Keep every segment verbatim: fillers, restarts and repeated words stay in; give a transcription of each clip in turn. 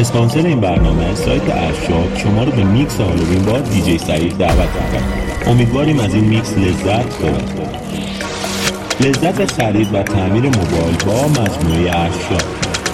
اسپانسر این برنامه سایت ارشاد شما رو به میکس هالووین با دیجی سعید دعوت می‌کنه. امیدواریم از این میکس لذت ببرید. لذت خرید و تعمیر موبایل با مجموعه ارشاد.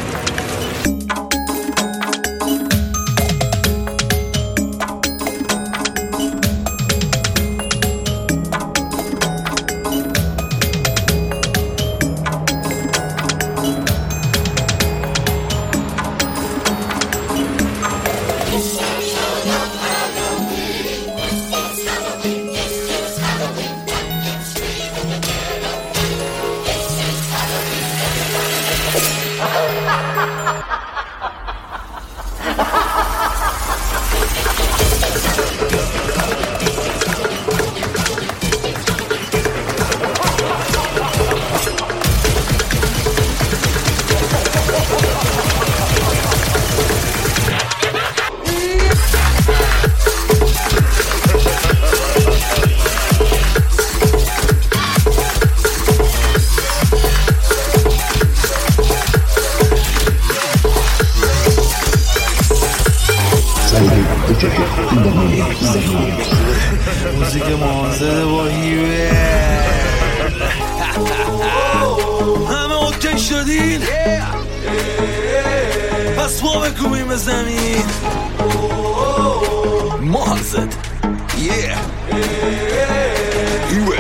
موزیک مانزده با هیوه همه اوکی شدین پس ما بکوبیم به زمین مانزد هیوه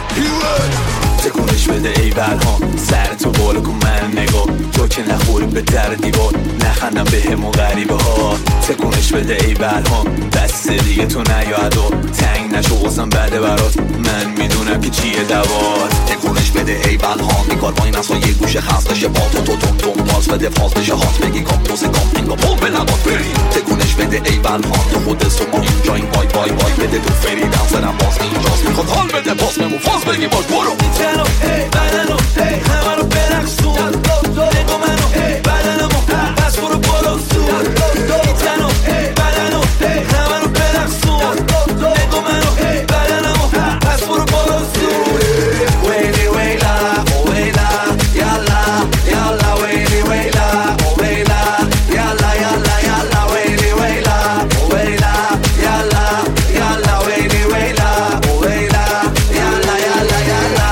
تکونش بده ای بلهان سر تو بالا کن من نگاه تو که نخوری به در دیوار نخندم به همون غریبه ها تکونش بده ای بلهان دست دیگه تو نیاد و تنگ نشو غصم بده برات من میدونم که چیه دوار تکونش بده ای بلهان میکار با این اصلا یه گوشه خستشه با تو تو تون تون پاس بده پاس بشه هات بگی کام توسی کام تینگا پول به لبات بری تکونش بده ای بلهان تو خود سو ما اینجا این بای بای بای بده تو فری دنسرم باز اینجاست میخواد حال بده پاس ممو فاز بگی باز برو اینتنو ای بدنو ای همه رو برقصون نگو منو ای بدنمو پس برو برو زون اینتنو ای بدنو ای همه رو برقصون نگو منو ای بدنمو پس برو برو زون ویلی ویلا او ویلا یالا یالا ویلی ویلا او ویلا یالا یالا یالا ویلی ویلا او ویلا یالا یالا ویلی ویلا او ویلا یالا یالا یالا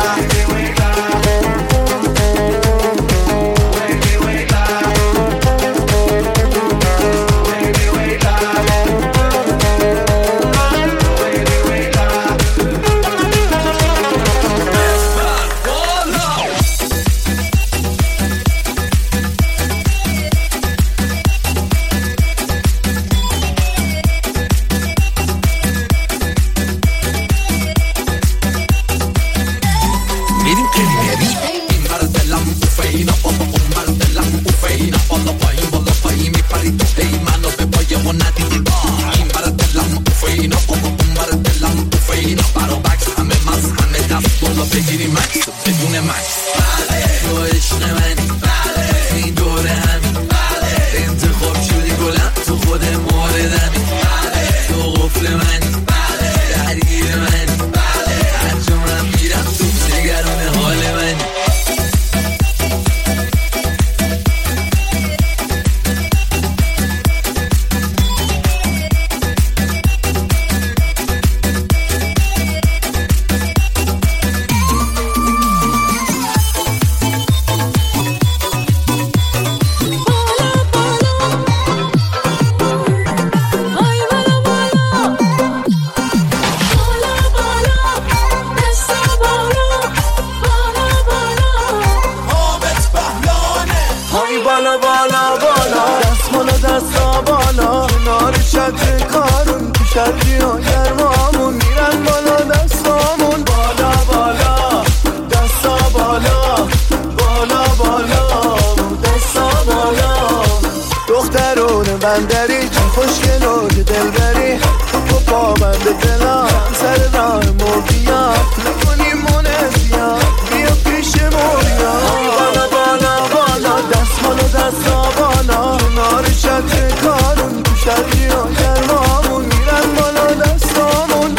بندری چون خوشگل و دل بری تو پا بند دلم سر راه موبیا نکنی مونزیا بیا پیش موریا بالا بالا بالا دست مالو دستا بالا کنار شد کارون تو شدی و گرمامون میرن بالا دستامون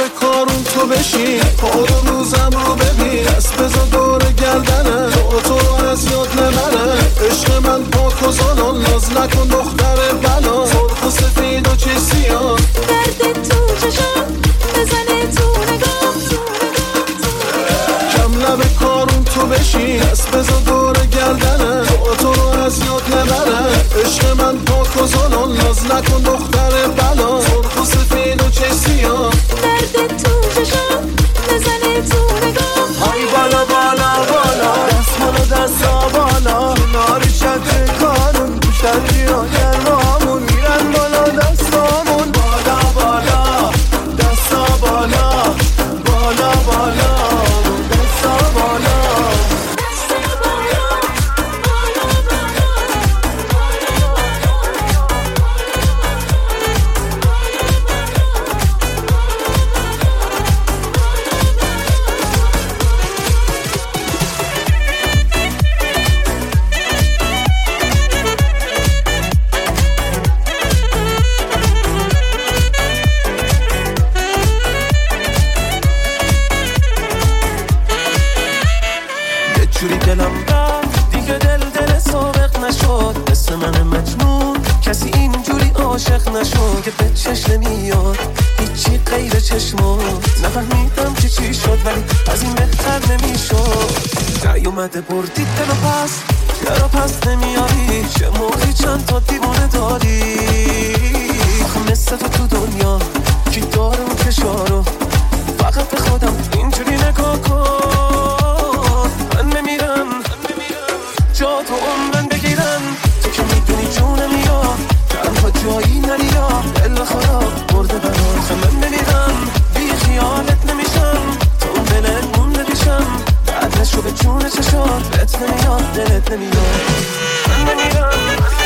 لب کارون تو بشین، کارون روزم رو ببین، دست بزا دور گردنه، تو تو از یاد نمره. عشق من پاک و زالان، ناز نکن دختر بلا، سرخ و سفید و چه سیاه، درد تو چشم بزنه تو نگاه. کم لب کارون تو بشین، دست بزا دور گردنه، تو تو از یاد نمره. عشق من پاک و زالان، ناز نکن دختر بلا، سرخ و سفید و چه سیاه، درد تو چشم بزنه تو نگاه. های بالا بالا بالا، دست بالا دستا بالا، کناری شد کارون پوشت یا گرمامون، میرن بالا دستامون. بالا بالا دستا بالا، بالا بالا دستا بالا. عاشق نشد که به چشم نمیاد هیچی غیر چشمات. نفهمیدم که چی شد ولی از این بهتر نمیشد. نیومده بردی دلو پس، چرا پس نمیاری؟ چه موقعی چند تا دیوانه داری؟ آخه مثل تو تو دنیا کی داره اون فشارو؟ فقط به خودم اینجوری نگاه کن. من نمیرم جا تو عمرن بگیرن، تو که میدونی جونم یا تنها جایی نریا. دل خراب برده برات من نمیرم، بی خیالت نمیشم، تو اون دلت مونده پیشم. بعد نشو به جون چشات بهت نمیاد، دلت نمیاد. من نمیرم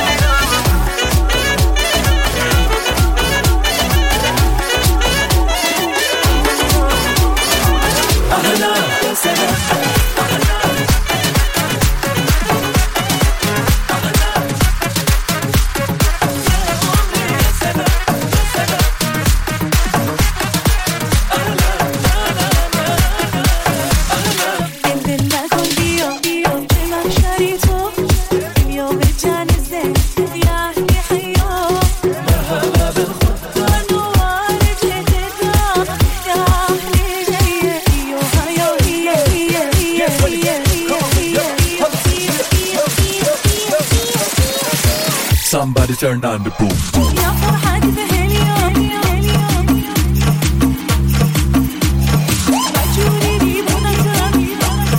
اهلا سلام. Somebody turn on the boom boom. يا فرحتي بهاليوم عجوني لي بنظرة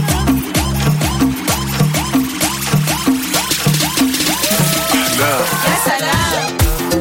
يا سلام.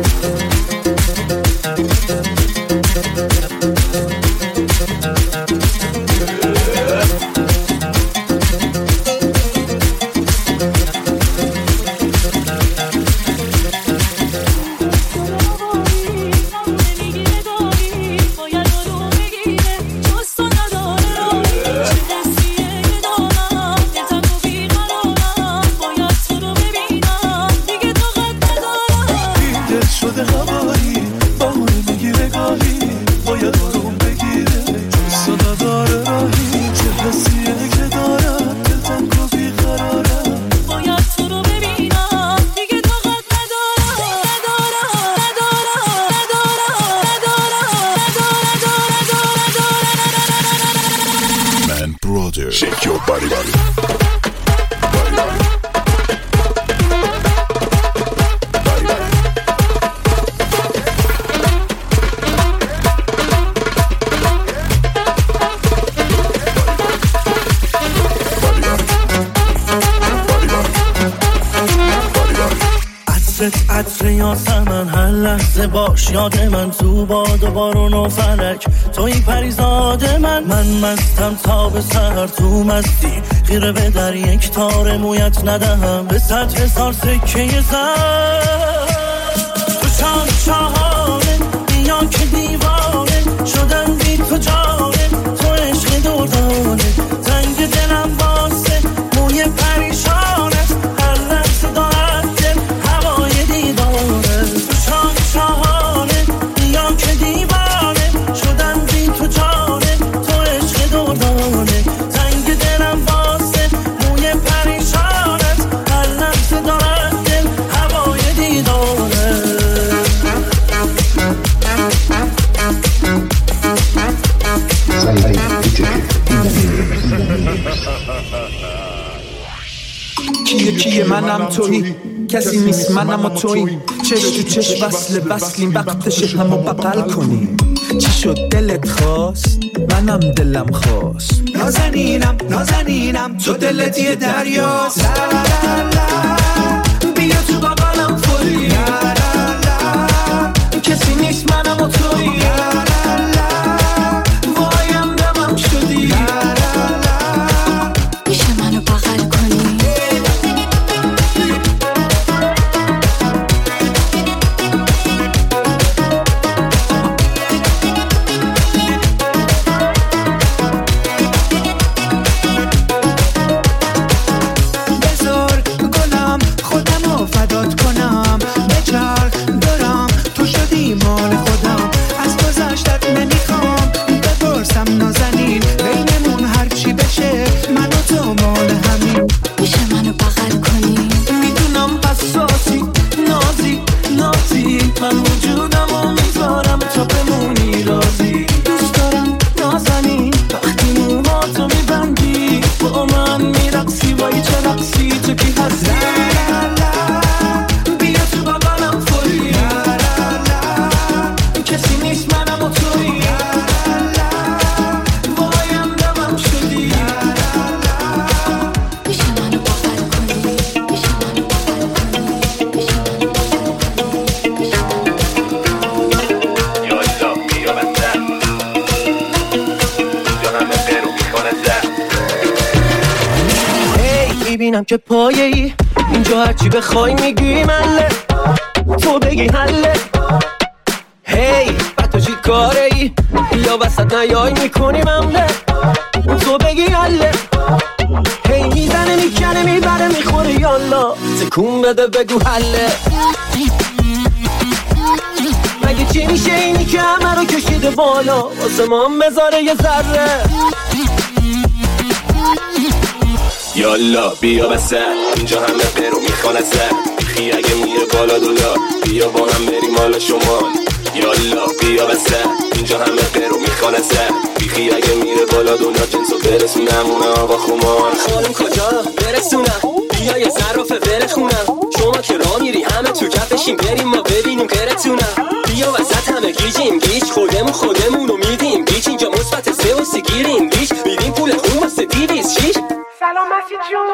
Shake your body, body. عطر یاسمن هر لحظه باش یاد من، تو باد و بارون و فلک توی پریزاد من. من مستم تا به سحر تو مستی، خیره به در یک تار مویت ندهم به صد هزار سکه زر. تو چان چهاره بیا که دیوانه شدن بی تو جانه، تو عشق دردانه تنگ دلم واسه موی پریشانت. هر لحظه دارد دل هوای دیدانه، تو چان چهاره بیا که دیوانه شدن بی تو یکیه منم تویی، کسی نیست منم و تویی. چرا تو چشم وصل وصلیم وقتش همو بغل کنیم. چی شد دلت خواست منم دلم خواست. نازنینم نازنینم تو دلت یه دریاست. لا لا لا بیا تو بغلم فوری. لا لا لا کسی نیست منم و تویی. لا لا لا وایم دمم شدی. لا لا لا میشه منو بغل کنی. که پایه‌ای اینجا هرچی بخوای میگی مله، تو بگی حله. هی بعد تو چی کاره ای؟ یا وسط نیای میکنی ممله، تو بگی حله. هی میزنه میکنه میبره میخوره یالا، تکون بده بگو حله. مگه چی میشه اینی که همه رو کشیده بالا، واسه ما مزاره یه ذره. یالا بیا بسر اینجا همه برو میخوان ازر. بیخی اگه میره بالا دلار بیا با هم بریم مال شمال. یالا بیا بسر اینجا همه برو میخوان ازر. بیخی اگه میره بالا دنیا جنسو برسونم اونه آقا خمار. خانم کجا برسونم بیا یه ظرافه برخونم. شما که راه میری همه تو کفشیم بریم ما ببینیم غیرتونم. بیا وسط همه گیجیم گیج خودمون خودمونو میدیم گیج. اینجا مثبت سه و سی گیریم گیج میدیم پول خون واسه دیویز شیش. سلام مسیح جون.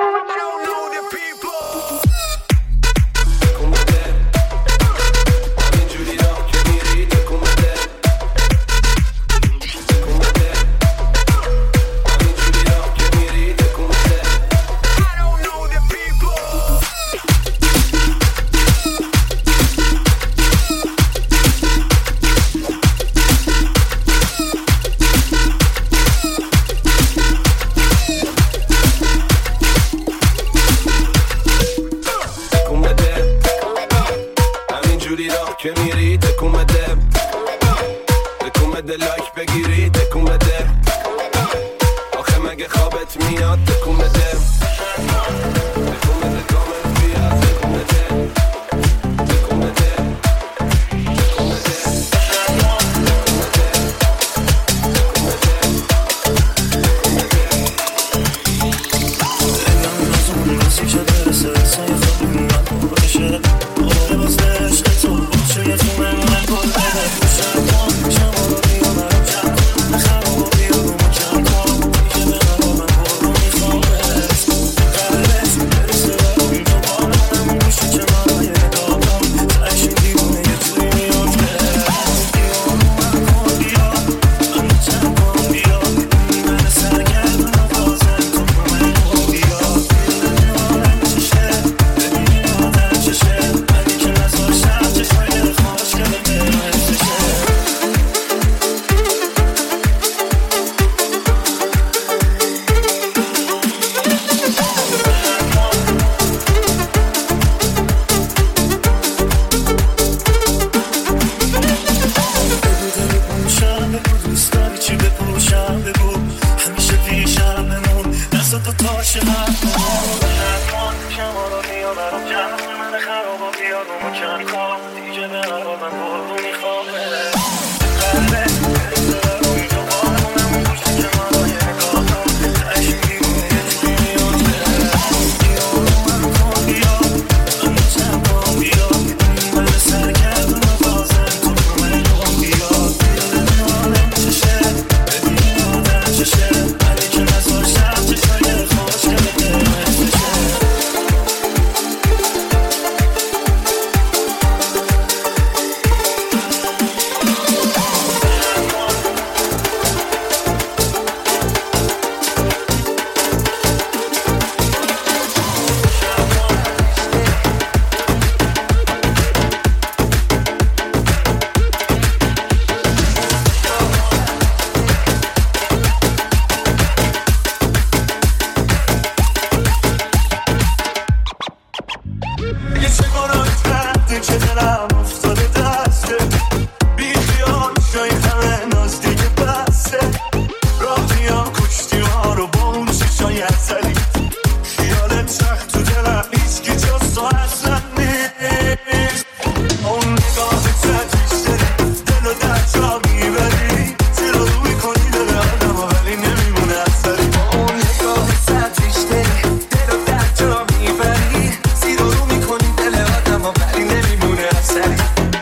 دلم افتاده دسته بی خیال شای همه ناز دیگه بسته راه میام کشتی ها رو با اون چشای اصلی خیالت سخت تو دلم هیچکی جز تو اصلا نیست اون نگاه تدریش داری دل و در جا میبری زیر رو میکنی دل آدم ولی نمیمونه اثری اون نگاه تدریش داری دل و در جا میبری زیر رو میکنی دل آدم ولی نمیمونه اثری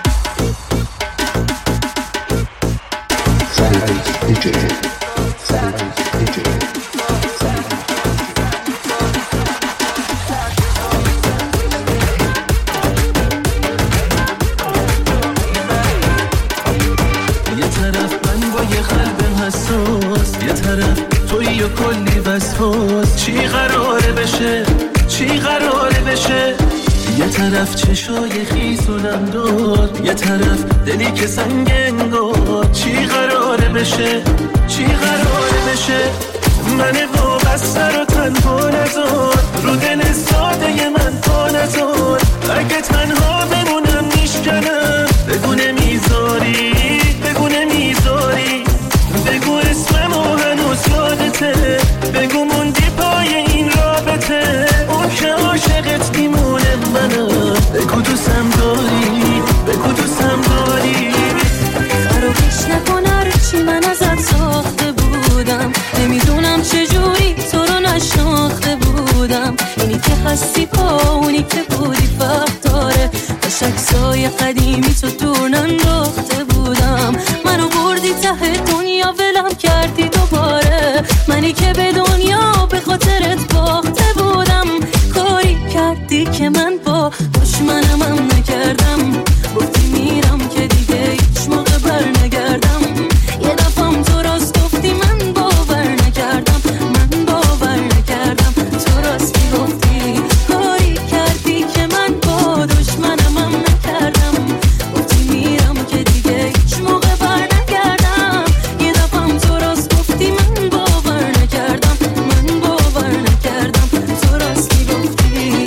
یه طرف من با یه قلب حساس یه طرف توی و کلی وسواس چی قراره بشه چی قراره بشه یه طرف چشای خیسونم داد یه طرف دلی که سنگ انگار چی قراره بشه چی قراره بشه من وابسته رو تنها نذار رو دل ساده من پا نذار اگه تنها بمونم میشکنم بگو نمیذاری بگو نمیذاری بگو اسممو هنوز یادته بگو موندی پای این رابطه اون که عاشقت میمونه منم بگو دوستم داری بگو دوستم داری فراموش نکن هرچی من ازت ساخته بودم نمیدونم چجوری تو رو نشناخته بودم اینی که هستی با اونی که بودی فرق داره باش عکسای قدیمی تو دور ننداخته بودم منو بردی ته دنیا ولم کردی دوباره منی که به دنیا به خاطرت باخته بودم کاری کردی که من با دشمنم هم نکردم گفتی میرم که دیگه هیچ موقع بر نگردم یه دفعم تو راست گفتی من باور نکردم من باور نکردم تو راستی گفتی کاری کردی که من با دشمنم هم نکردم گفتی میرم که دیگه هیچ موقع بر نگردم یه دفعم تو راست گفتی من باور نکردم من باور نکردم تو راستی گفتی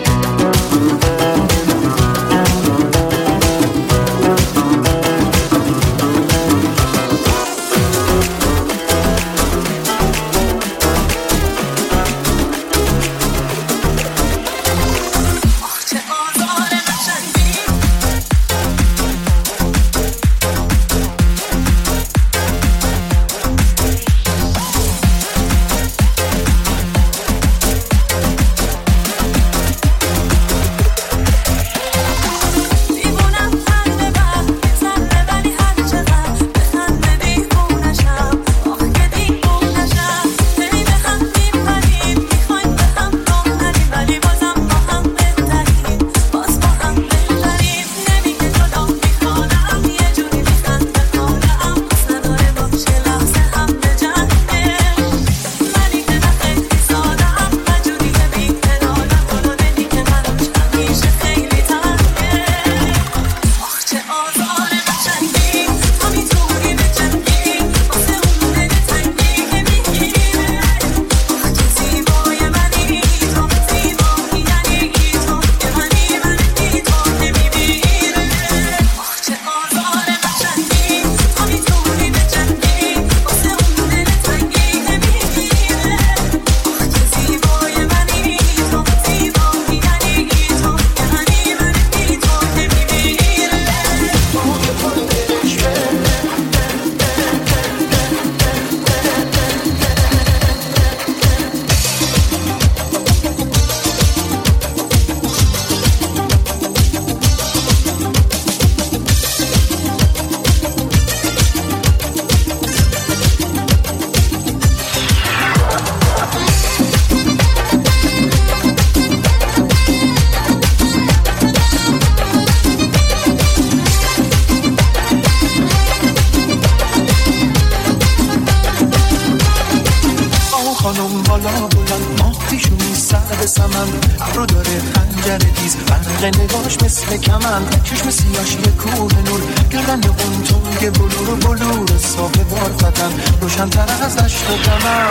خانم بالا بلند ماه پیشونی سر سمن ابرو داره خنجر تیز برق نگاش مثل کمن چشم سیاش یه کوه نور گردن اون تنگ بلور بلور صاحب بار فتن روشن تر از دشت و دمن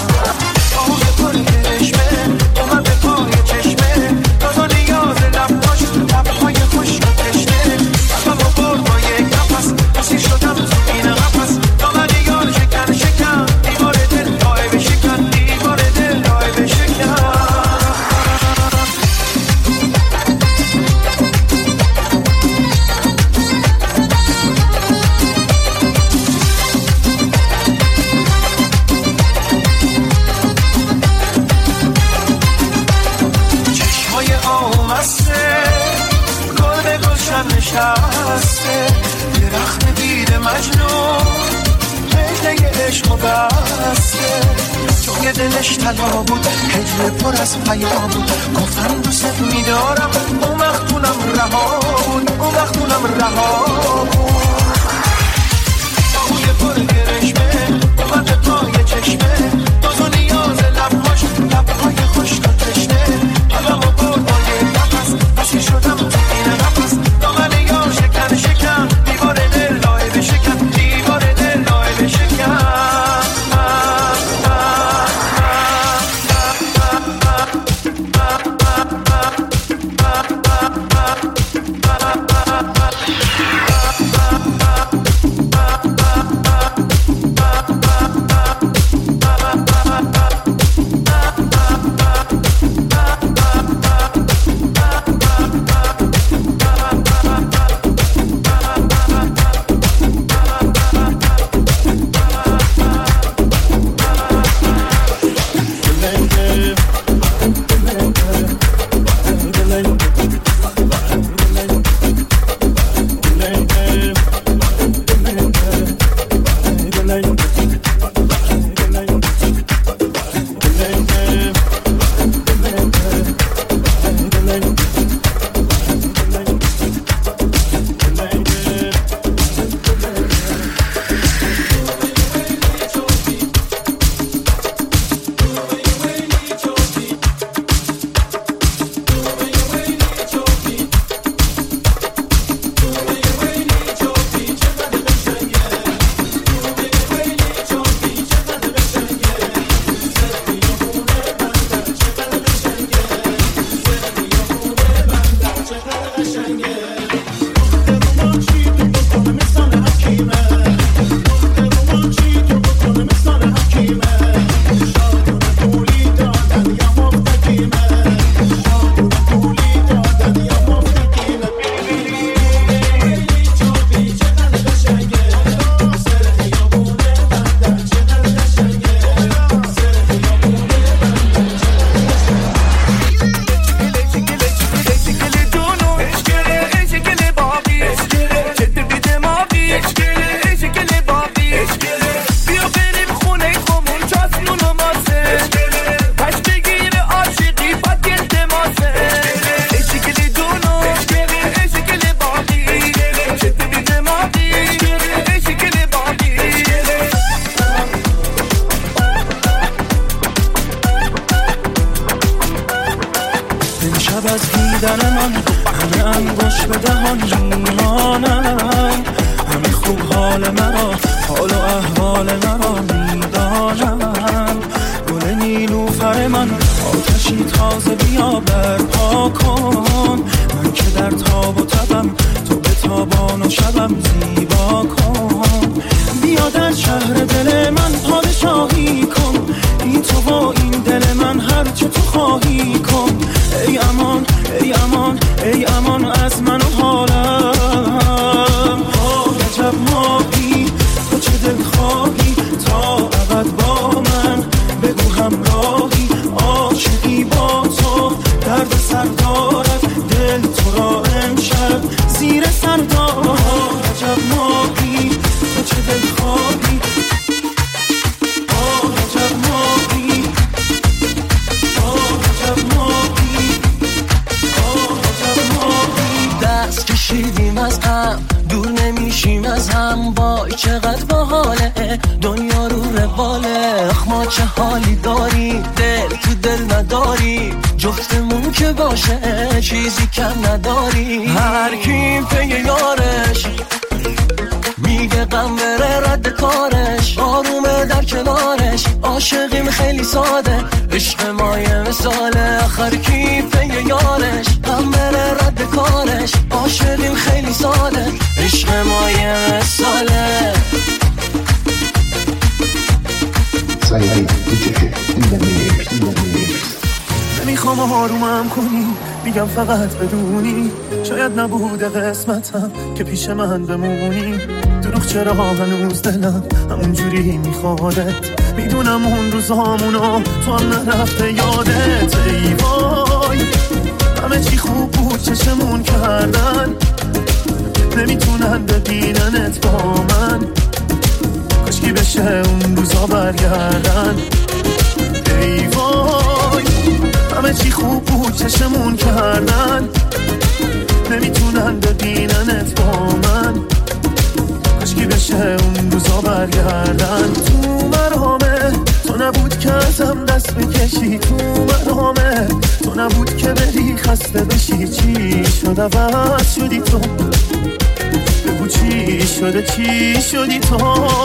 آه پل چشمه اومد به پای چشمه تا تو نیاز لباش لبهای خوش و تشنه بسته گل به گلشن نشسته درخت بید مجنون هجله عشق و بسته توی دلش طلا بود هجله پر از حیا بود گفتم دوست میدارم اون وقت اونم رها بود اون وقت اونم رها بود توی پر گرشمه اومد پای چشمه دوزو نیاز لبهاش لبهای خوش تا تشنه حالا با پای نفس بسیر شدم تو این نفس دامن یار شکن شکن دیوار دل لای بشکن دیوار دل لای بشکن چیزی کم نداری هر کی پی یارش میگه غم بره رد کارش آرومه در کنارش عاشقیم خیلی ساده عشق ما یه مثاله آخر کی پی یارش غم بره رد کارش عاشقیم خیلی ساده عشق ما یه مثاله سعید دیگه نمیخوام آرومم کنی میگم فقط بدونی شاید نبوده قسمتم که پیش من بمونی دروغ چرا هنوز دلم همونجوری میخوادت میدونم اون روزامونو تو هم نرفته یادت ای وای همه چی خوب بود چشمون کردن، نمیتونن ببیننت با من. کاشکی بشه اون روزا برگردن. ای وای همه چی خوب بود چشمون کردن، نمیتونن ببیننت با من. کاشکی بشه اون روزا برگردن. تو مرامه تو نبود که ازم دست بکشی، تو مرامه تو نبود که بری خسته بشی. چی شد عوض شدی تو، بگو چی شده چی شدی تو.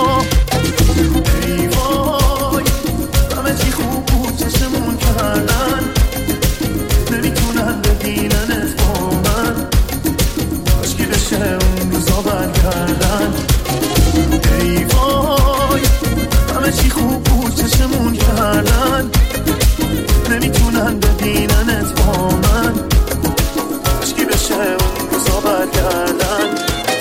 ای وای همه چی خوب بود چشمون کردن، نمیتونن ببیننت با من. کاشکی بشه اون روزا برگردن. ای وای همه چی خوب بود چشمون کردن، نمیتونن ببیننت با من. کاشکی بشه اون روزا برگردن.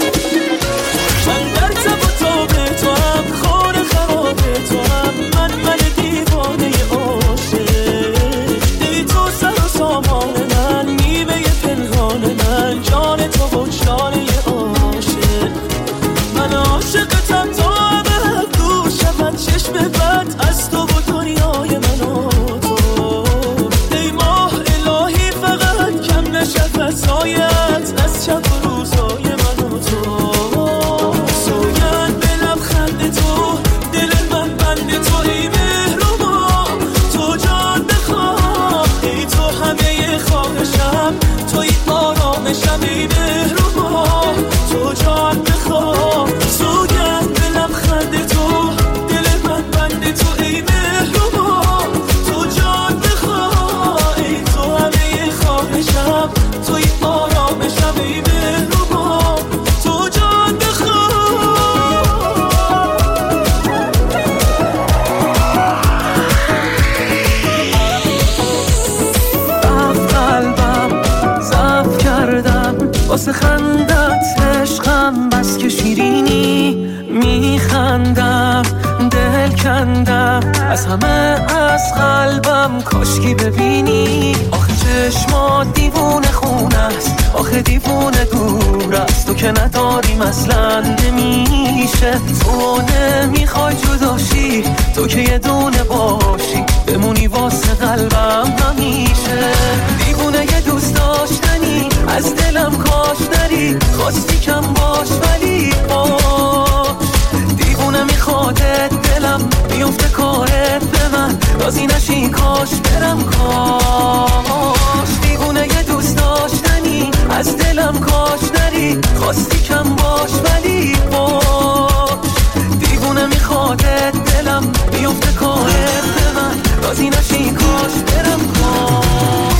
من در تب و تاب تو هم، خانه خراب تو هم، من من دیوانه عاشق. ای تو سر و سامان من، نیمه پنهان من، جان تو وجدانه عاشق. من عاشقتم تا ابد، دور شود چشم بد از تو و دنیای من و تو. ای ماه الهی فقط کم نشود سایت از شب و روزای من و تو. توی آرامشم ای مهربان، تو جان بخواه. سوگند به لبخند تو، دل من بند تو ای مهربان، تو جان بخواه. ای تو همه خواهشم، توی آرامشم ای مهربان، تو جان بخواه. واسه خندت عشقم بس که شیرینی، میخندم دل کندم از همه از قلبم. کاشکی ببینی آخه چشمات دیوونه خونه است، آخه دیوونه دور است. تو که نداریم اصلا نمیشه، تو نمیخوای جداشی، تو که یه دونه باشی بمونی واسه قلبم همیشه. دیوونه یه دوست داشتنی از دلم کاش نری، خواستی کم باش ولی باش. دیوونه میخوادت دلم میفته کارت به من، راضی نشی کاش برم کاش. دیوونه یه دوست داشتنی از دلم کاش نری، خواستی کم باش ولی باش. دیوونه میخوادت دلم میفته کارت به من، راضی نشی کاش برم کاش.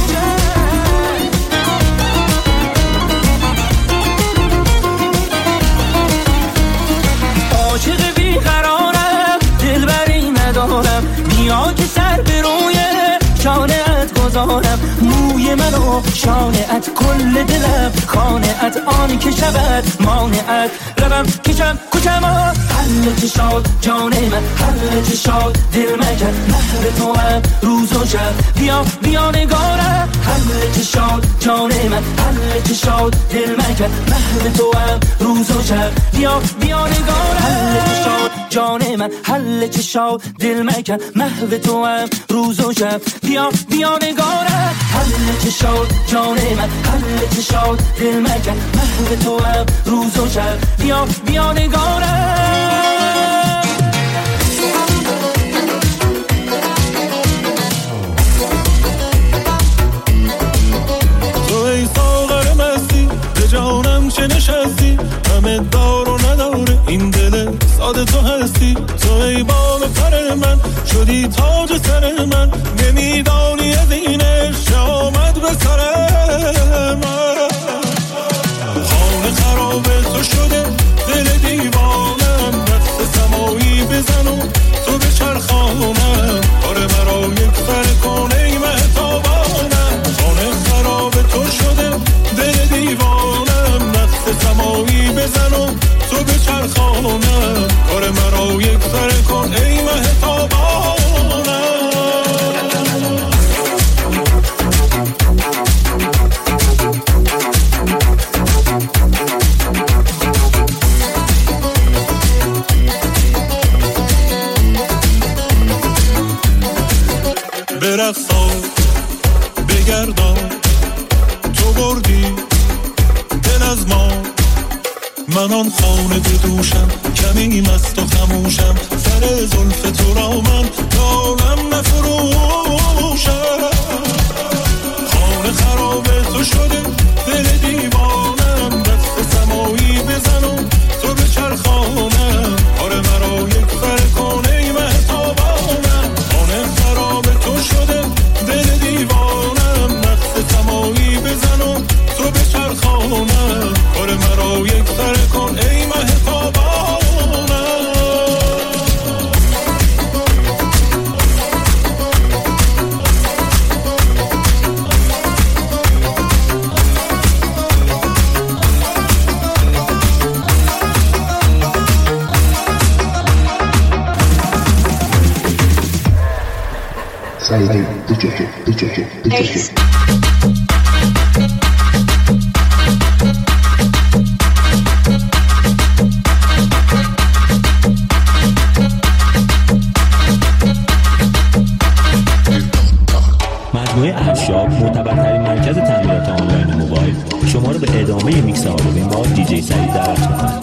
عاشق بیقرارم، دلبری ندارم، بیا که سر به روی شانه‌ات گذارم. موی منو شانه‌ات کل دلم، خانه‌ات آن که شود مانعت. روم کشم کچم حل چشاد جان من، حل چشاد دل مکن محو تو هم روز و شب. بیا بیا نگارم حل چشاد جان من، حل چشاد دل مکن محو تو هم روز و شب. بیا بیا نگارم حل چشاد جان من، حل چشاد دل مکن محو تو هم روز و شب. بیا بیا نگارم حل چشاد جان من، حل چشاد دل مکن محو تو هم روز و شب. بیا بیا نگارم. تو ای ساغر مستی به جانم چه نشستی، همه دار و نداره این دل ساده تو هستی. تو ای بال پر من شدی تاج سر من، نمیدانی از این عشق آمد به سر من. خانه خراب تو شده دل دیوانم، دست سمایی بزن و تو به چرخانم. آره مرا یک سر کن ای مهتابانم. خانه خراب تو شده دل دیوانم، دست سمایی بزن و تو به چرخانم. آره مرا یک سر کن ای مهتابانم. بری دل از ما. من آن خانه دوشم کمی مست و خموشم، سر زلف تو را من دارم نفروشم. خانه خراب تو شده دل دیوانم، دست سمایی بزنم تو به چرخانم. آره مرا یک سر کنه ای مهتابانم. خانه خراب تو شده دل دیوانم، دست سمایی بزنم تو به چرخانم. آره مرا یک سر کن ای مهتابانم. Saidi D J D J D J مجموعه افشاب معتبرترین مرکز تعمیرات آنلاین موبایل شما رو به ادامه میکس هالووین با دیجی سعید دعوت می‌کنه.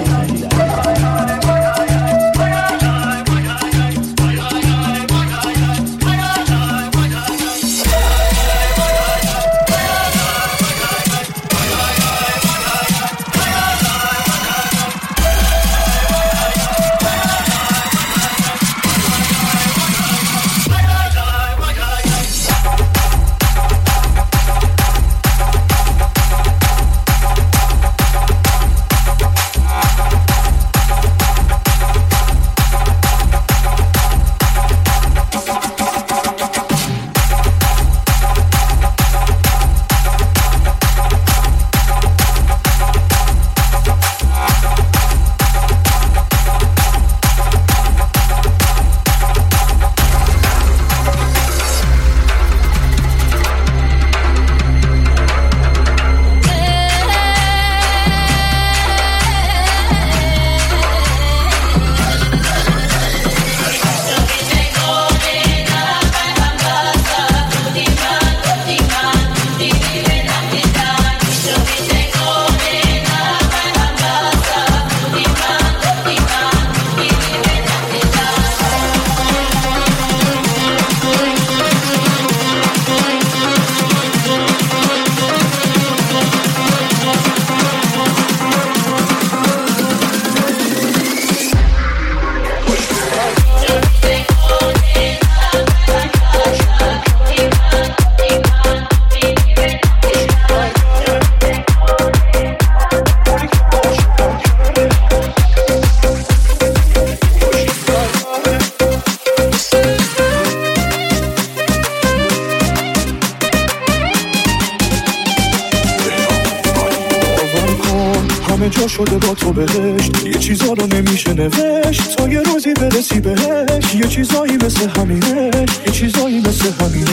شده با تو بهشت، یه چیزا رو نمیشه نوشت تا یه روزی برسی بهش. یه چیزایی مثل همینش، یه چیزایی مثل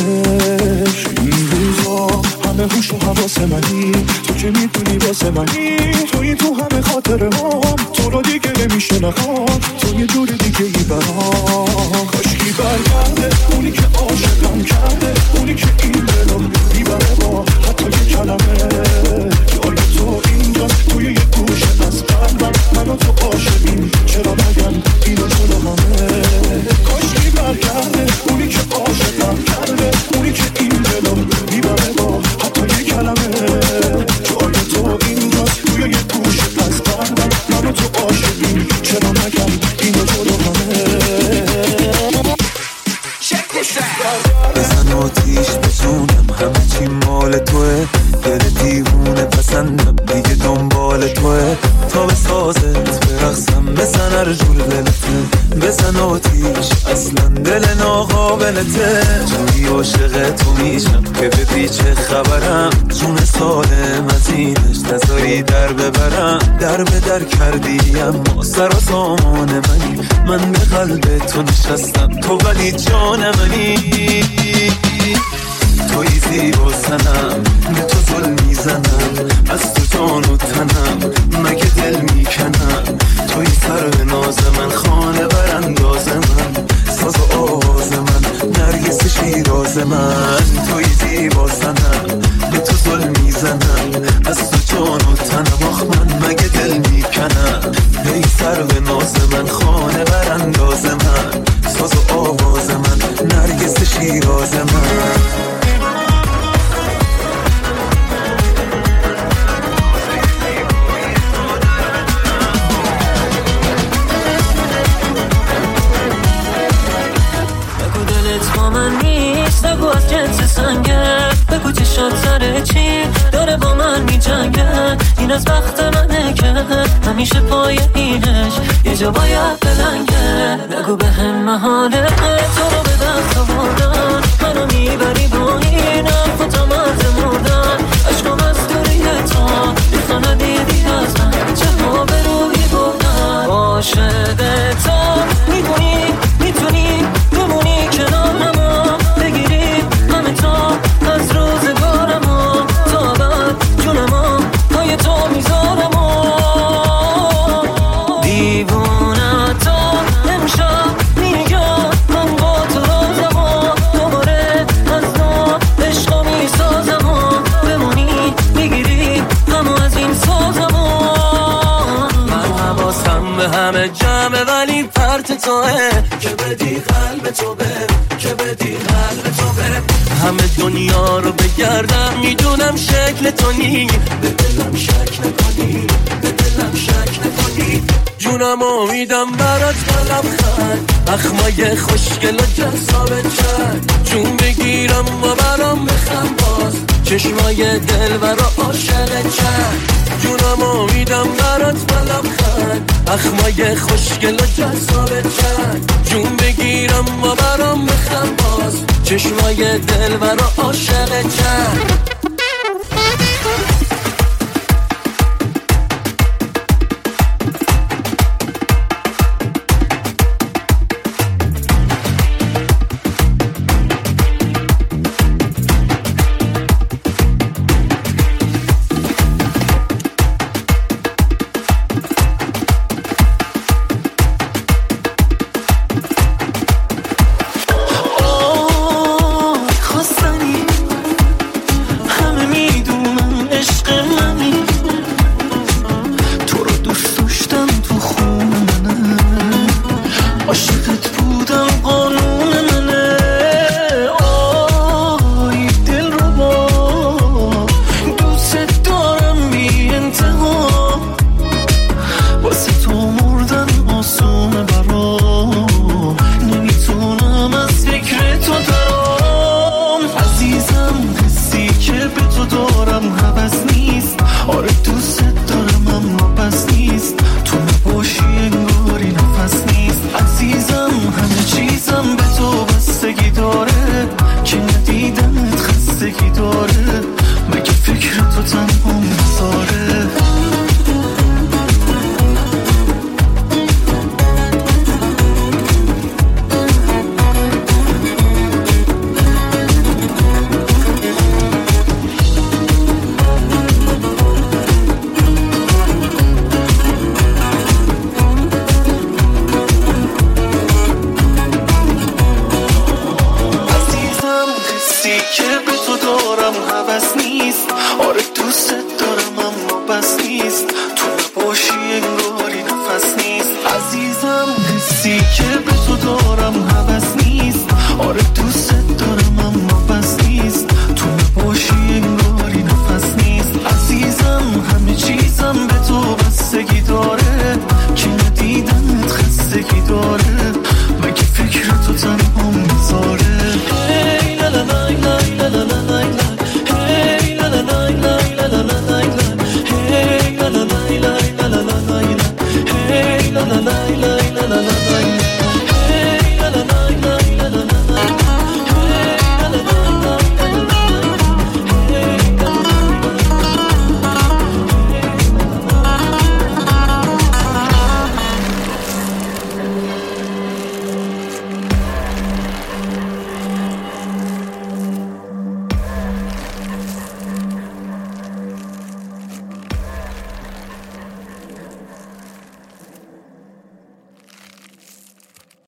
همینش. این روزا همه هوش و حواس منی، تو که میدونی واسه منی. توی تو همه خاطره هم، تو رو دیگه نمیشه نخوام. تو یه جور دیگه ای برام کاشکی برگرده، اونی که عاشقم کرده، اونی که این دلو میبره با حتی یه کلمه. جای تو اینجاست توی یه گوشه از قلبم، منو تو عاشقیم چرا نگم اینو جلو همه. کاشکی برگرده اونی که عاشقم کرده، اونی که این دلو میبره با حتی یه کلمه. جای تو اینجاست توی یه گوشه از قلبم، منو تو عاشقیم چرا نگم اینو جلو همه. بزن آتیش بزونم همه چی مال توه. دل دیوونه پسندم دیگه دنبال توه. تا به سازت برقصم بزن هر جور دلته. بزن آتیش اصلا دل ناقابلته. جایی عاشق تو میشم که بدی چه خبرم. جون سالم از اینش نذاری در ببرم. در به در کردی اما سر و سامان منی. من به قلب تو نشستم تو ولی جان منی. توی زیبا سنم به تو ظلم میزنم، از تو جان و تنم مگه دل میکنم. توی سر ناز من، خانه برانداز من، ساز و آواز من، نرگس شیراز من. توی زیبا سنم به تو ظلم میزنم، از وقت منه که همیشه پای اینش یه جا باید بلنگه. نگو به هم محاله تو رو به دست آوردن، منو میبری با این حرف و تا مرز مردن. عشقم از دوری تا میخوانه دیدی از من چه ها به روی بودن. عاشق تا میدونی میتونی بمونی کنارم بگیری همه تا از روزگارم تا بعد جونم پای تو میذارم. دیوونه تا امشب میگم من با تو رازم و دوباره از نو عشقا میسازم و بمونی میگیری همو از این سازم. من حواسم به همه جمعه ولی پرت توه که بدی قلب تو بره، که بدی قلب تو بره. همه دنیا رو بگردم میدونم شکل تو نی، به دلم شک نکنی، به دلم شک نکنی. جونم امیدم برات قلم خند، اخمای خوشگل و جذابت کرد. جون بگیرم و برام بخند باز، چشمای دلبر و عاشقت کرد. جونم امیدم برات قلم خند، اخمای خوشگل و جذابت کرد. جون بگیرم و برام بخند باز، چشمای دلبر و عاشقت کرد. که به تو دارم هوس نیست. آره دوست دارم اما بس نیست.